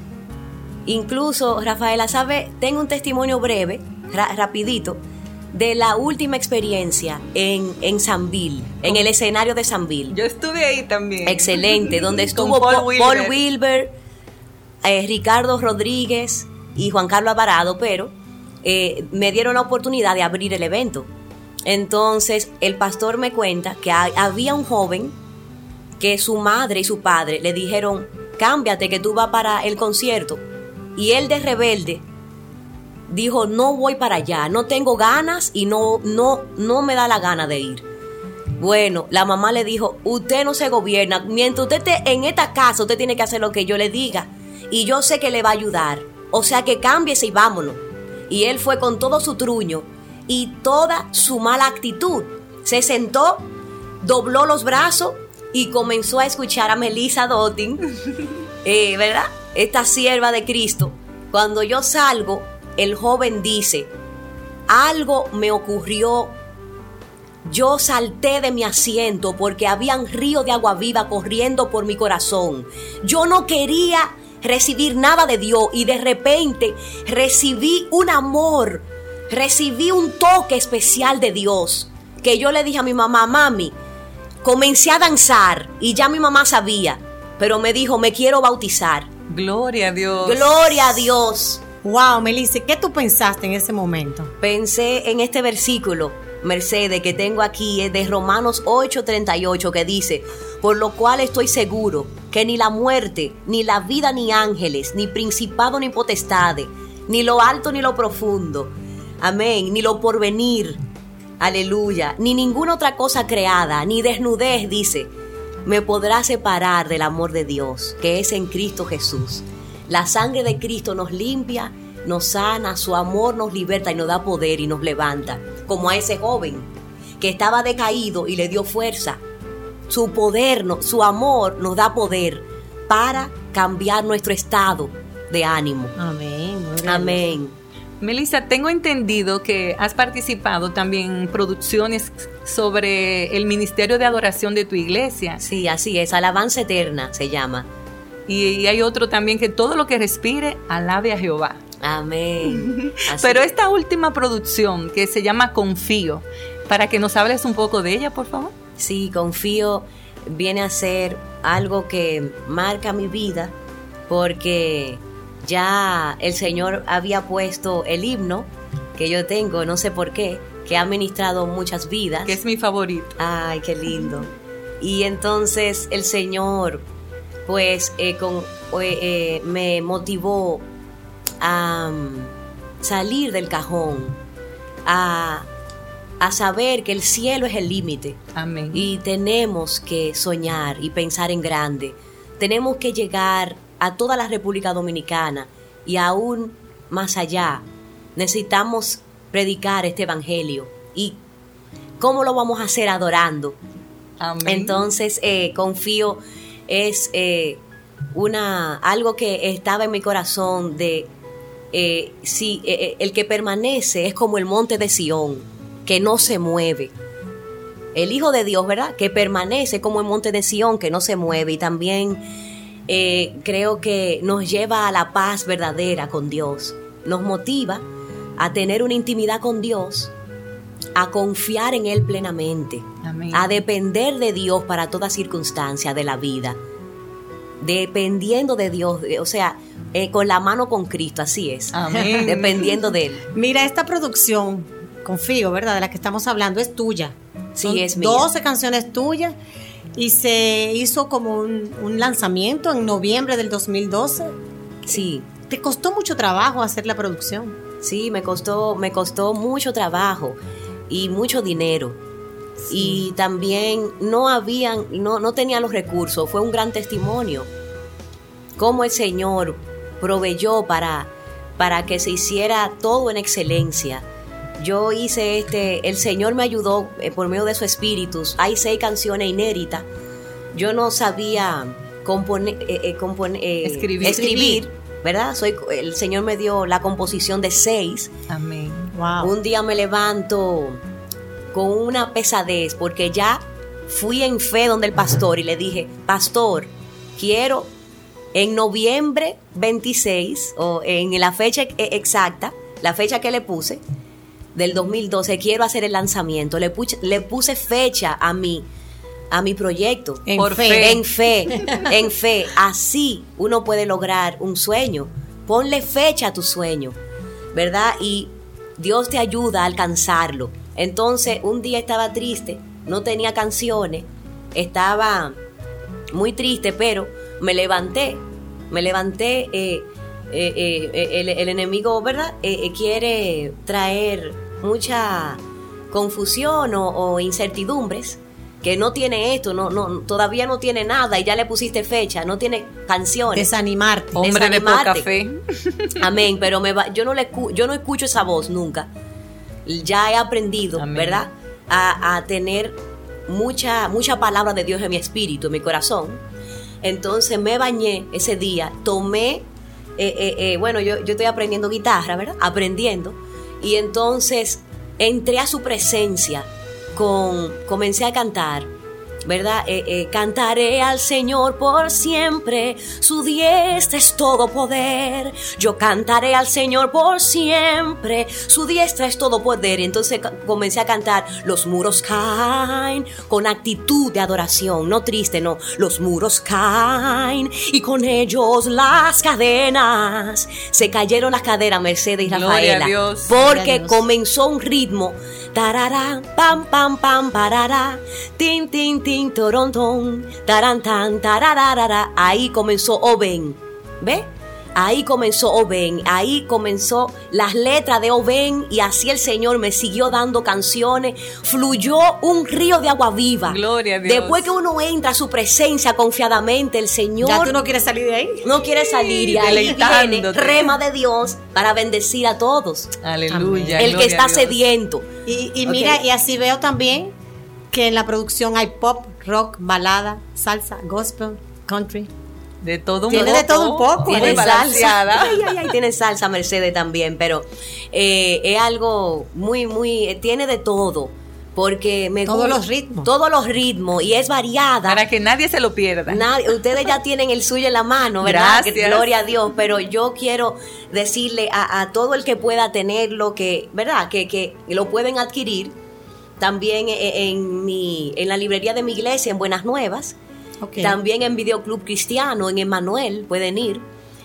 Incluso, Rafaela, ¿sabe? Tengo un testimonio breve, ra- rapidito, de la última experiencia en, en Sanville, en el escenario de Sanville. Yo estuve ahí también. Excelente, donde estuvo Paul Paul Wilber, Paul Wilber eh, Ricardo Rodríguez y Juan Carlos Alvarado, pero eh, me dieron la oportunidad de abrir el evento. Entonces el pastor me cuenta que hay, había un joven que su madre y su padre le dijeron, cámbiate que tú vas para el concierto. Y él, de rebelde, dijo, no voy para allá, no tengo ganas y no, no, no me da la gana de ir. Bueno, la mamá le dijo, usted no se gobierna, mientras usted esté en esta casa, usted tiene que hacer lo que yo le diga. Y yo sé que le va a ayudar, o sea que cámbiese y vámonos. Y él fue con todo su truño y toda su mala actitud. Se sentó, dobló los brazos y comenzó a escuchar a Melissa Dottin, eh, ¿verdad? Esta sierva de Cristo. Cuando yo salgo, el joven dice, algo me ocurrió. Yo salté de mi asiento porque habían ríos de agua viva corriendo por mi corazón. Yo no quería recibir nada de Dios y de repente recibí un amor, recibí un toque especial de Dios, que yo le dije a mi mamá, mami, comencé a danzar y ya mi mamá sabía, pero me dijo, me quiero bautizar. Gloria a Dios. Gloria a Dios. Wow, Melissa, ¿qué tú pensaste en ese momento? Pensé en este versículo, Mercedes, que tengo aquí, es de Romanos ocho treinta y ocho, que dice, por lo cual estoy seguro que ni la muerte, ni la vida, ni ángeles, ni principado, ni potestades, ni lo alto, ni lo profundo, amén, ni lo porvenir, aleluya, ni ninguna otra cosa creada, ni desnudez, dice, me podrá separar del amor de Dios, que es en Cristo Jesús. La sangre de Cristo nos limpia, nos sana, su amor nos liberta y nos da poder y nos levanta, como a ese joven que estaba decaído y le dio fuerza. Su poder, su amor nos da poder para cambiar nuestro estado de ánimo. Amén. Amén. Melissa, tengo entendido que has participado también en producciones sobre el ministerio de adoración de tu iglesia. Sí, así es, Alabanza Eterna se llama. Y, y hay otro también, que todo lo que respire, alabe a Jehová. Amén. Así Pero es. esta última producción, que se llama Confío, para que nos hables un poco de ella, por favor. Sí, Confío viene a ser algo que marca mi vida, porque ya el Señor había puesto el himno que yo tengo, no sé por qué, que ha ministrado muchas vidas. Que es mi favorito. Ay, qué lindo. Y entonces el Señor, pues, eh, con, eh, eh, me motivó a um, salir del cajón, a, a saber que el cielo es el límite. Amén. Y tenemos que soñar y pensar en grande. Tenemos que llegar a toda la República Dominicana y aún más allá. Necesitamos predicar este evangelio. ¿Y cómo lo vamos a hacer? Adorando. Amén. Entonces, eh, Confío es eh, una algo que estaba en mi corazón de eh, si eh, el que permanece es como el monte de Sión, que no se mueve. El Hijo de Dios, ¿verdad? Que permanece como el monte de Sión, que no se mueve. Y también eh, creo que nos lleva a la paz verdadera con Dios. Nos motiva a tener una intimidad con Dios, a confiar en Él plenamente. Amén. A depender de Dios para toda circunstancia de la vida. Dependiendo de Dios, o sea, eh, con la mano con Cristo, así es. Amén. Dependiendo de Él. Mira, esta producción, Confío, ¿verdad? De la que estamos hablando, es tuya. Sí, Son es mía. doce canciones tuyas y se hizo como un, un lanzamiento en noviembre del dos mil doce. Sí. ¿Te costó mucho trabajo hacer la producción? Sí, me costó, me costó mucho trabajo y mucho dinero. Sí. Y también no habían, no, no tenía los recursos. Fue un gran testimonio. Cómo el Señor proveyó para, para que se hiciera todo en excelencia. Yo hice este, el Señor me ayudó eh, por medio de su espíritu. Hay seis canciones inéditas. Yo no sabía componer, eh, eh, compone, eh, escribir. escribir, ¿verdad? Soy, el Señor me dio la composición de seis. Amén. Wow. Un día me levanto con una pesadez porque ya fui en fe donde el pastor y le dije, pastor, quiero en noviembre veintiséis, o en la fecha exacta, la fecha que le puse, del dos mil doce, quiero hacer el lanzamiento. Le puse, le puse fecha a mi, a mi proyecto. En Por fe. fe. En fe, en fe. Así uno puede lograr un sueño. Ponle fecha a tu sueño, ¿verdad? Y Dios te ayuda a alcanzarlo. Entonces, un día estaba triste, no tenía canciones, estaba muy triste, pero me levanté, me levanté, eh, eh, eh, el, el enemigo, ¿verdad? Eh, eh, quiere traer mucha confusión o, o incertidumbres, que no tiene esto, no, no, todavía no tiene nada y ya le pusiste fecha, no tiene canciones. Desanimarte. Hombre de poca fe. Amén, pero me va, yo no le yo no escucho esa voz nunca. Ya he aprendido, Amén. ¿verdad? A, a tener mucha, mucha palabra de Dios en mi espíritu, en mi corazón. Entonces me bañé ese día, tomé, eh, eh, eh, bueno, yo, yo estoy aprendiendo guitarra, ¿verdad? Aprendiendo. Y entonces entré a su presencia. Con, comencé a cantar, ¿verdad? Eh, eh, cantaré al Señor por siempre, su diestra es todo poder. Yo cantaré al Señor por siempre, su diestra es todo poder. Entonces comencé a cantar, los muros caen, con actitud de adoración, no triste, no. Los muros caen y con ellos las cadenas. Se cayeron las cadenas, Mercedes y Rafaela. Gloria a Dios. Porque Gloria a Dios. Comenzó un ritmo. Tarará, pam, pam, pam, parará, tin, tin, tin, torontón, taran, tan, tarararara. Ahí comenzó Oben, ¿ve? Ahí comenzó Oben, ahí comenzó las letras de Oben y así el Señor me siguió dando canciones. Fluyó un río de agua viva. Gloria a Dios. Después que uno entra a su presencia confiadamente, el Señor... ¿Ya tú no quieres salir de ahí? No quiere salir y ahí viene rema de Dios para bendecir a todos. Aleluya. El que está sediento. Y, y Ok. mira, y así veo también que en la producción hay pop, rock, balada, salsa, gospel, country. De todo un Tiene poco. de todo un poco. Tiene Muy balanceada. salsa. Ay, ay, ay, tiene salsa Mercedes también, pero eh, es algo muy, muy, eh, tiene de todo. Porque me Todos gusta- los ritmos. Todos los ritmos y es variada. Para que nadie se lo pierda. Nadie- ustedes ya tienen el suyo en la mano, ¿verdad? Gracias. Que gloria a Dios, pero yo quiero decirle a, a todo el que pueda tenerlo, que, ¿verdad? Que, que lo pueden adquirir también en, en mi, en la librería de mi iglesia, en Buenas Nuevas, Ok. también en Videoclub Cristiano, en Emmanuel, pueden ir.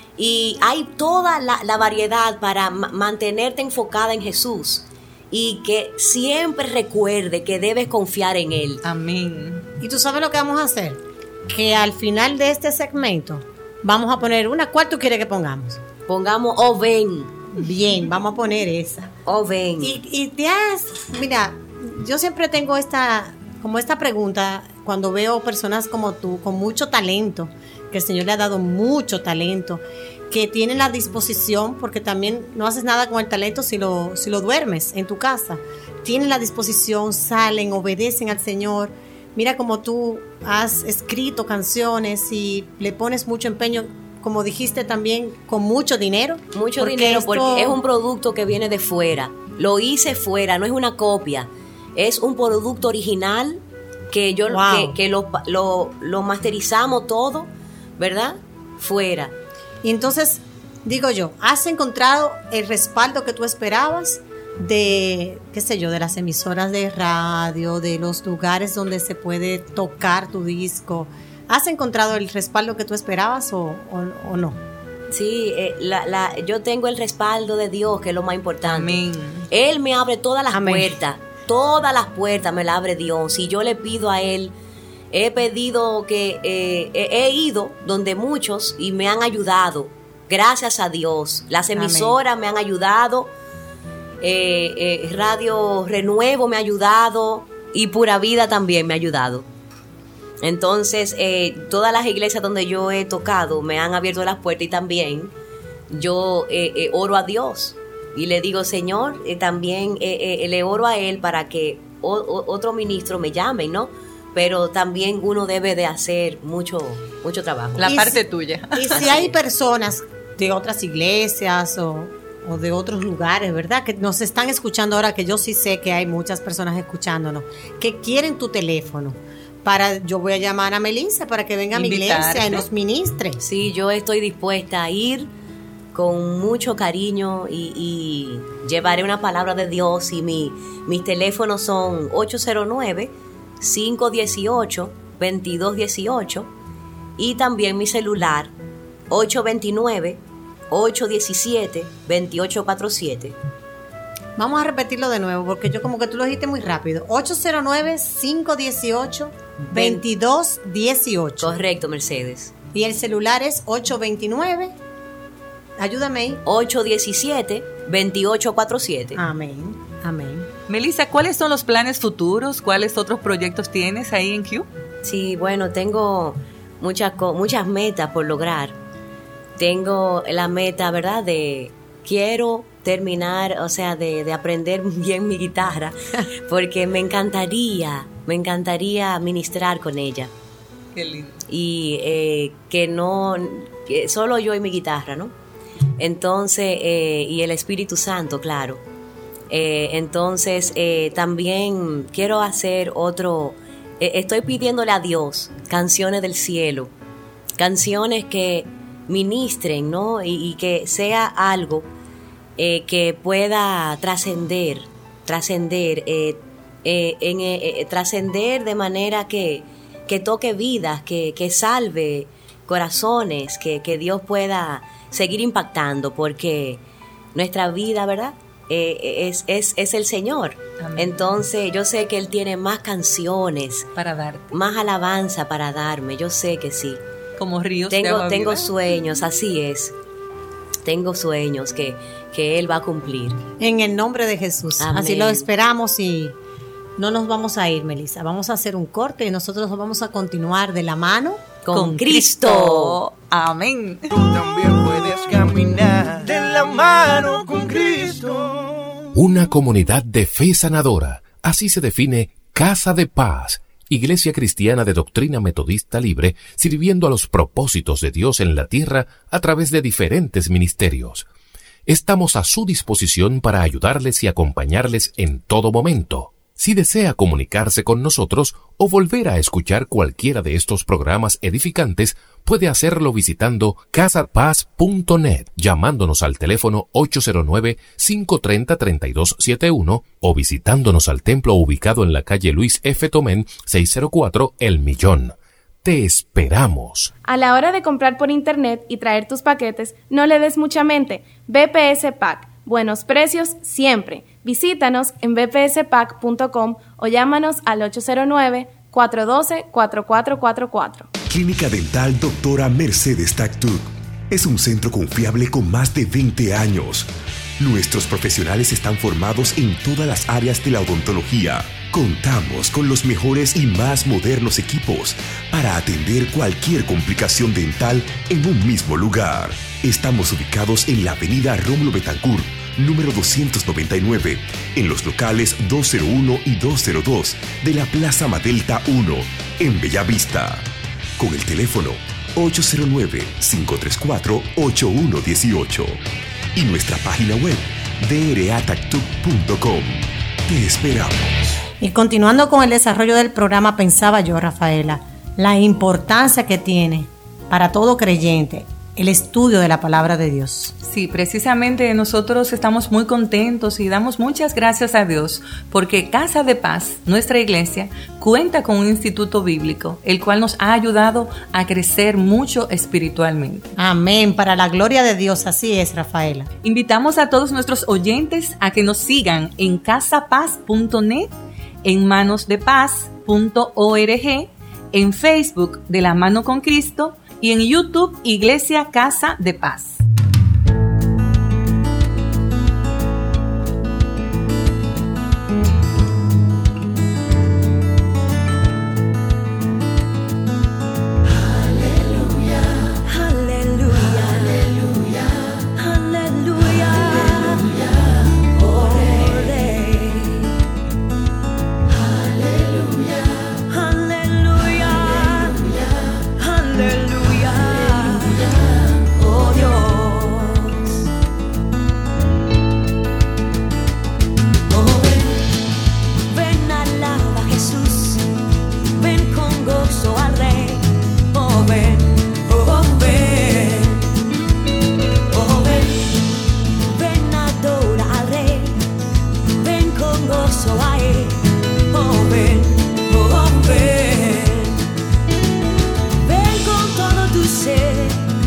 Y hay toda la, la variedad para ma- mantenerte enfocada en Jesús y que siempre recuerde que debes confiar en Él. Amén. Y tú sabes lo que vamos a hacer, que al final de este segmento vamos a poner una. ¿Cuál tú quieres que pongamos? Pongamos, oh ven, Bien, vamos a poner esa. oh ven. Y, y te has, mira, yo siempre tengo esta, como esta pregunta cuando veo personas como tú, con mucho talento, que el Señor le ha dado mucho talento, que tienen la disposición, porque también no haces nada con el talento si lo, si lo duermes en tu casa. Tienen la disposición, salen, obedecen al Señor. Mira como tú has escrito canciones y le pones mucho empeño, como dijiste también, con mucho dinero. Mucho Porque dinero esto- porque es un producto que viene de fuera. Lo hice fuera, no es una copia. Es un producto original que yo Wow. que, que lo, lo, lo masterizamos todo, ¿verdad? Fuera. Y entonces, digo yo, ¿has encontrado el respaldo que tú esperabas de, qué sé yo, de las emisoras de radio, de los lugares donde se puede tocar tu disco? ¿Has encontrado el respaldo que tú esperabas o, o- o no? Sí, eh, la, la, yo tengo el respaldo de Dios, que es lo más importante. Amén. Él me abre todas las Amén. puertas, todas las puertas me las abre Dios. Si yo le pido a Él, he pedido que eh, he, he ido donde muchos y me han ayudado, gracias a Dios. Las Amén. emisoras me han ayudado, eh, eh, Radio Renuevo me ha ayudado y Pura Vida también me ha ayudado. Entonces, eh, todas las iglesias donde yo he tocado me han abierto las puertas y también yo eh, eh, oro a Dios y le digo, Señor, eh, también eh, eh, le oro a Él para que o- o- otro ministro me llame, ¿no? Pero también uno debe de hacer mucho, mucho trabajo. La Y parte si- tuya. Y si hay personas de otras iglesias o, o de otros lugares, ¿verdad? Que nos están escuchando ahora, que yo sí sé que hay muchas personas escuchándonos, que quieren tu teléfono. Para, yo voy a llamar a Melissa para que venga a mi Invitarte. iglesia y nos ministre. Sí, yo estoy dispuesta a ir con mucho cariño y, y llevaré una palabra de Dios y mi, mis teléfonos son ocho cero nueve, cinco uno ocho, dos dos uno ocho y también mi celular ocho dos nueve, ocho uno siete, dos ocho cuatro siete. Vamos a repetirlo de nuevo porque yo como que tú lo dijiste muy rápido. ocho cero nueve, cinco uno ocho, dos dos uno ocho. Correcto, Mercedes. Y el celular es ocho dos nueve, ayúdame ahí. ocho uno siete, dos ocho cuatro siete. Amén, amén. Melissa, ¿cuáles son los planes futuros? ¿Cuáles otros proyectos tienes ahí en Q? Sí, bueno, tengo muchas, muchas metas por lograr. Tengo la meta, ¿verdad? De quiero terminar, o sea, de, de aprender bien mi guitarra, porque me encantaría, me encantaría ministrar con ella. Qué lindo. Y eh, que no, que solo yo y mi guitarra, ¿no? Entonces, eh, y el Espíritu Santo, claro. Eh, entonces, eh, también quiero hacer otro, eh, estoy pidiéndole a Dios canciones del cielo, canciones que ministren, ¿no? Y, y que sea algo eh, que pueda trascender, trascender, eh, eh, en, eh, eh, trascender de manera que, que toque vidas, que, que salve corazones, que, que Dios pueda seguir impactando, porque nuestra vida, ¿verdad? Eh, es, es, es el Señor. Amén. Entonces yo sé que Él tiene más canciones para darte, más alabanza para darme, yo sé que sí. Como ríos tengo, de agua tengo viva. sueños, así es. Tengo sueños que, que Él va a cumplir. En el nombre de Jesús. Amén. Así lo esperamos y no nos vamos a ir, Melissa. Vamos a hacer un corte y nosotros vamos a continuar de la mano con, con Cristo. Cristo. Amén. Tú también puedes caminar de la mano con Cristo. Una comunidad de fe sanadora. Así se define Casa de Paz. Iglesia cristiana de doctrina metodista libre, sirviendo a los propósitos de Dios en la tierra a través de diferentes ministerios. Estamos a su disposición para ayudarles y acompañarles en todo momento. Si desea comunicarse con nosotros o volver a escuchar cualquiera de estos programas edificantes, puede hacerlo visitando casa paz punto net, llamándonos al teléfono ocho cero nueve, cinco tres cero, tres dos siete uno o visitándonos al templo ubicado en la calle Luis F. Tomén, seiscientos cuatro El Millón. Te esperamos. A la hora de comprar por internet y traer tus paquetes, no le des mucha mente. B P S Pack. Buenos precios siempre. Visítanos en b p s pack punto com o llámanos al ocho cero nueve, cuatro uno dos, cuatro cuatro cuatro cuatro. Clínica Dental Doctora Mercedes Tactuc es un centro confiable con más de veinte años. Nuestros profesionales están formados en todas las áreas de la odontología. Contamos con los mejores y más modernos equipos para atender cualquier complicación dental en un mismo lugar. Estamos ubicados en la avenida Rómulo Betancourt, número doscientos noventa y nueve, en los locales doscientos uno y doscientos dos de la Plaza Madelta uno, en Bellavista. Con el teléfono ocho cero nueve, cinco tres cuatro, ocho uno uno ocho y nuestra página web d r a tactuc punto com. Te esperamos. Y continuando con el desarrollo del programa, pensaba yo, Rafaela, la importancia que tiene para todo creyente el estudio de la palabra de Dios. Sí, precisamente nosotros estamos muy contentos y damos muchas gracias a Dios porque Casa de Paz, nuestra iglesia, cuenta con un instituto bíblico, el cual nos ha ayudado a crecer mucho espiritualmente. Amén, para la gloria de Dios, así es, Rafaela. Invitamos a todos nuestros oyentes a que nos sigan en casa paz punto net, en manos de paz punto org, en Facebook de la mano con Cristo y en YouTube Iglesia Casa de Paz.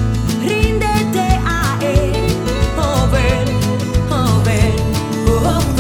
Oh, ven,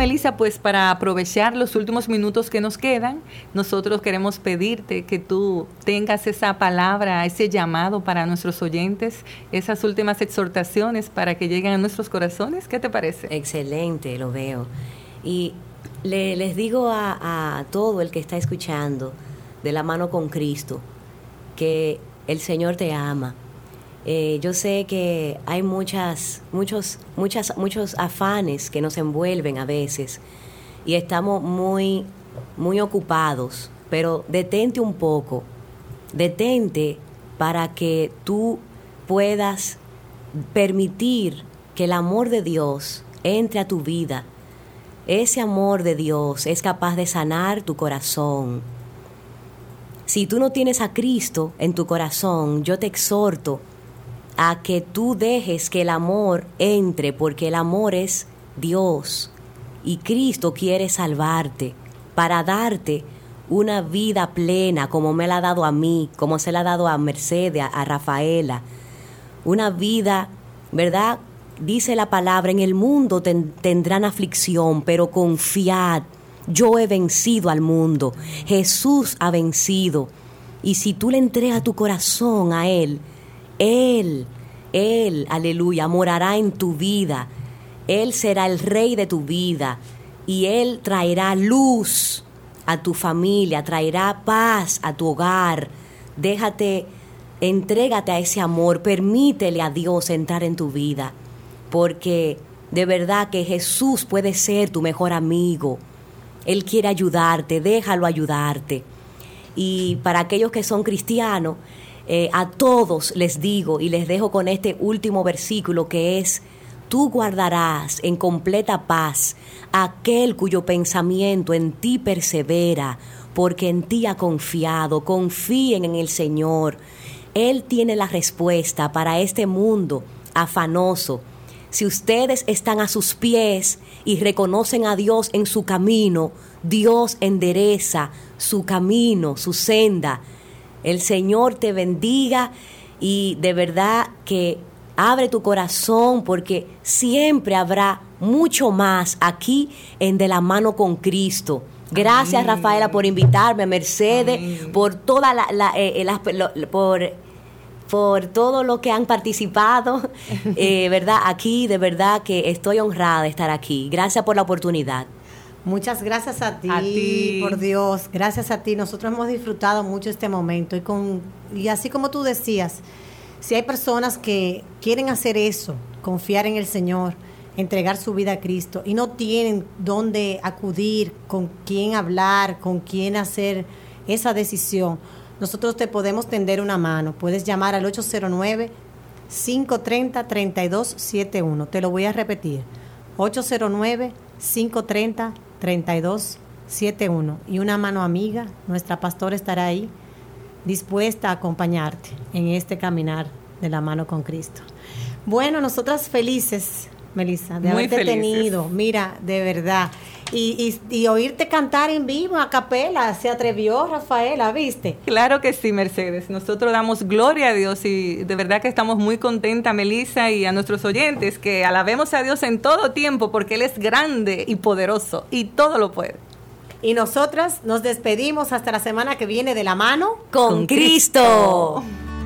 Melissa, pues para aprovechar los últimos minutos que nos quedan, nosotros queremos pedirte que tú tengas esa palabra, ese llamado para nuestros oyentes, esas últimas exhortaciones para que lleguen a nuestros corazones. ¿Qué te parece? Excelente, lo veo. Y le, les digo a, a todo el que está escuchando de la mano con Cristo, que el Señor te ama. Eh, yo sé que hay muchas, muchos, muchas, muchos afanes que nos envuelven a veces y estamos muy, muy ocupados, pero detente un poco, detente para que tú puedas permitir que el amor de Dios entre a tu vida. Ese amor de Dios es capaz de sanar tu corazón. Si tú no tienes a Cristo en tu corazón, yo te exhorto a que tú dejes que el amor entre, porque el amor es Dios y Cristo quiere salvarte para darte una vida plena como me la ha dado a mí, como se la ha dado a Mercedes, a Rafaela. Una vida, ¿verdad? Dice la palabra, en el mundo ten, tendrán aflicción, pero confiad, yo he vencido al mundo. Jesús ha vencido. Y si tú le entregas tu corazón a Él, Él, Él, aleluya, morará en tu vida. Él será el rey de tu vida. Y Él traerá luz a tu familia, traerá paz a tu hogar. Déjate, entrégate a ese amor, permítele a Dios entrar en tu vida. Porque de verdad que Jesús puede ser tu mejor amigo. Él quiere ayudarte, déjalo ayudarte. Y para aquellos que son cristianos, eh, a todos les digo y les dejo con este último versículo que es: tú guardarás en completa paz aquel cuyo pensamiento en ti persevera, porque en ti ha confiado. Confíen en el Señor. Él tiene la respuesta para este mundo afanoso. Si ustedes están a sus pies y reconocen a Dios en su camino, Dios endereza su camino, su senda. El Señor te bendiga y de verdad que abre tu corazón, porque siempre habrá mucho más aquí en De la Mano con Cristo. Gracias, amén, Rafaela, por invitarme, Mercedes, amén, por toda la, la, eh, la, la por por todo lo que han participado, eh, verdad, aquí, de verdad que estoy honrada de estar aquí. Gracias por la oportunidad. Muchas gracias a ti, a ti, por Dios, gracias a ti. Nosotros hemos disfrutado mucho este momento y con y así como tú decías, si hay personas que quieren hacer eso, confiar en el Señor, entregar su vida a Cristo y no tienen dónde acudir, con quién hablar, con quién hacer esa decisión, nosotros te podemos tender una mano. Puedes llamar al ocho cero nueve, cinco tres cero, tres dos siete uno. Te lo voy a repetir. ocho cero nueve, cinco tres cero, tres dos siete uno. Y una mano amiga, nuestra pastora estará ahí, dispuesta a acompañarte en este caminar de la mano con Cristo. Bueno, nosotras felices, Melissa, de muy haberte felices. tenido, mira, de verdad. Y, y, y oírte cantar en vivo, a capela, se atrevió Rafaela, ¿viste? Claro que sí, Mercedes. Nosotros damos gloria a Dios y de verdad que estamos muy contentas, Melissa, y a nuestros oyentes, que alabemos a Dios en todo tiempo, porque Él es grande y poderoso y todo lo puede. Y nosotras nos despedimos hasta la semana que viene de la mano con, con Cristo. Cristo.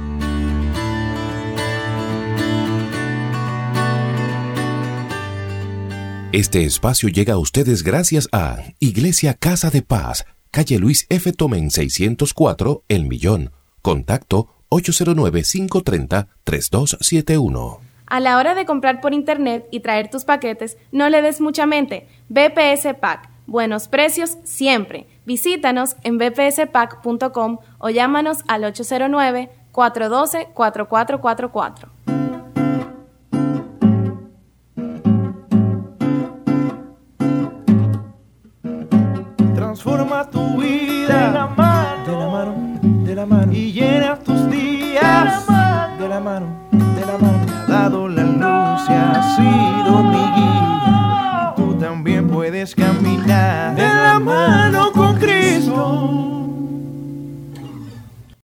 Este espacio llega a ustedes gracias a Iglesia Casa de Paz, calle Luis F. Tomén seiscientos cuatro, El Millón. Contacto ocho cero nueve, cinco tres cero, tres dos siete uno. A la hora de comprar por internet y traer tus paquetes, no le des mucha mente. B P S Pack. Buenos precios siempre. Visítanos en b p s pack punto com o llámanos al ocho cero nueve, cuatro uno dos, cuatro cuatro cuatro cuatro. Transforma tu vida de la mano, de la mano, de la mano y llena